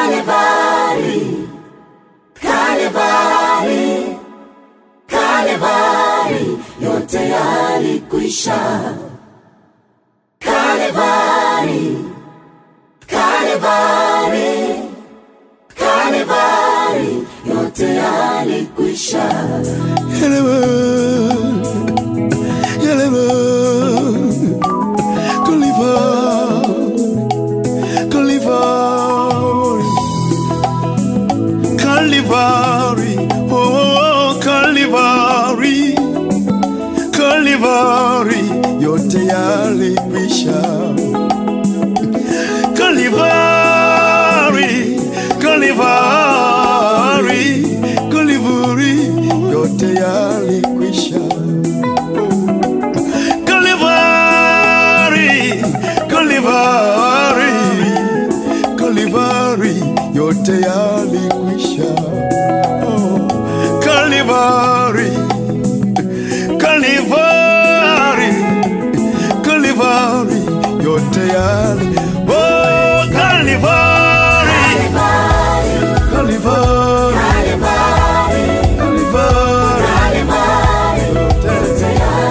Calvary, Calvary, Calvary, yote yalikwisha. Calvary, Calvary, Calvary, yote yalikwisha. Calvary, oh Calvary, Calvary, yote yalikwisha. Calvary, Calvary, Calvary, yote yalikwisha. Calvary, Calvary, Calvary, yote yalikwisha. Calvary, Calvary, Calvary, yote yali. Oh, Calvary, Calvary, Calvary, Calvary, yote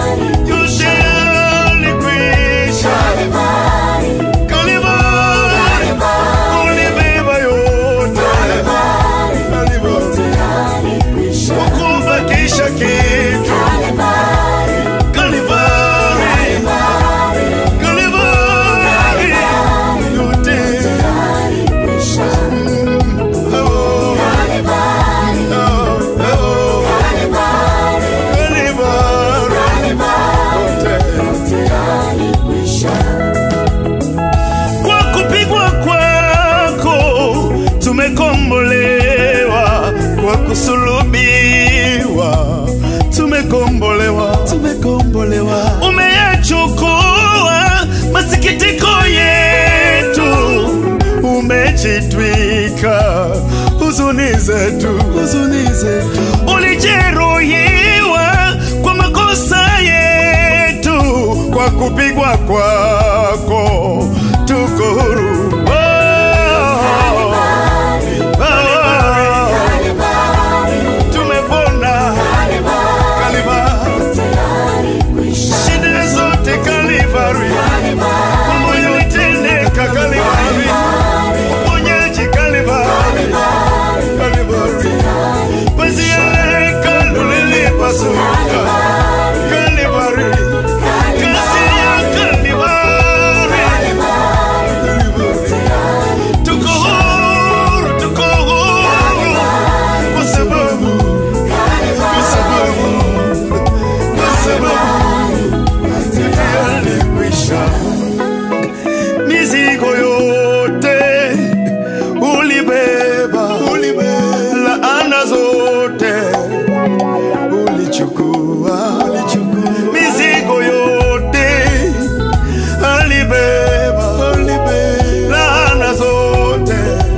yalikwisha. Calvary, ulibeba yote. Calvary, ukubakisha kitu. Calvary, Calvary, yote yalikwisha. Oh, Calvary, yote yalikwisha. Kwa kupigwa kwako tumekombolewa, kwa kusulubiwa tumekombolewa, tumekombolewa. Umeyachukua masikitiko yetu, umejitwika huzuni zetu, huzuni zetu. Ulijeruhiwa kwa makosa yetu, kwa kupigwa kwako tuko huru. Tumepona Calvary, shida zote Calvary, mambo yalitendeka Calvary, uponyaji Calvary, Calvary, pazia hekalu lilipasuka Calvary, kazi ya Calvary, tuko huru, tuko huru, kwa sababu mizigo yote ulibeba, laana zote ulichukua, mizigo yote alibeba, laana zote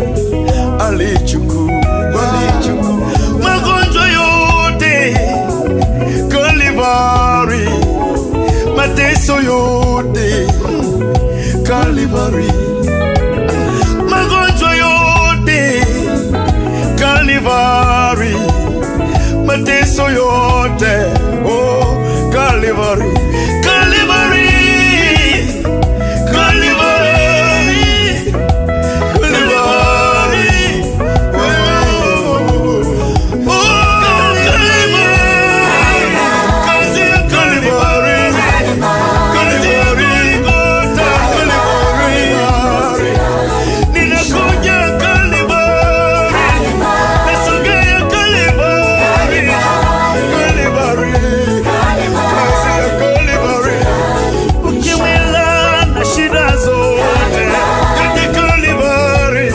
alichukua, magonjwa yote Calvary, mateso yote Calvary, magonjwa yote Calvary, mateso yote, oh Calvary, Calvary, Calvary, Calvary, oh Calvary, kazi ya Calvary, Calvary, ninakuja Calvary, nasogea Calvary, Calvary, kazi ya Calvary, ukiwela na shida zote yote Calvary,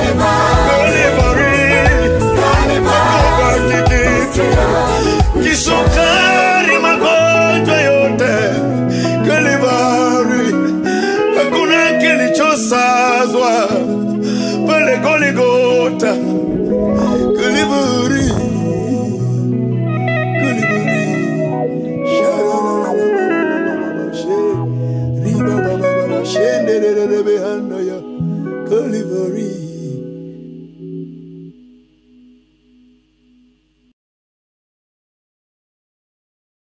Calvary, kikitu kisukari, magonjwa yote Calvary, hakuna kilichosazwa pale Golgotha. Calvary, Calvary, Calvary.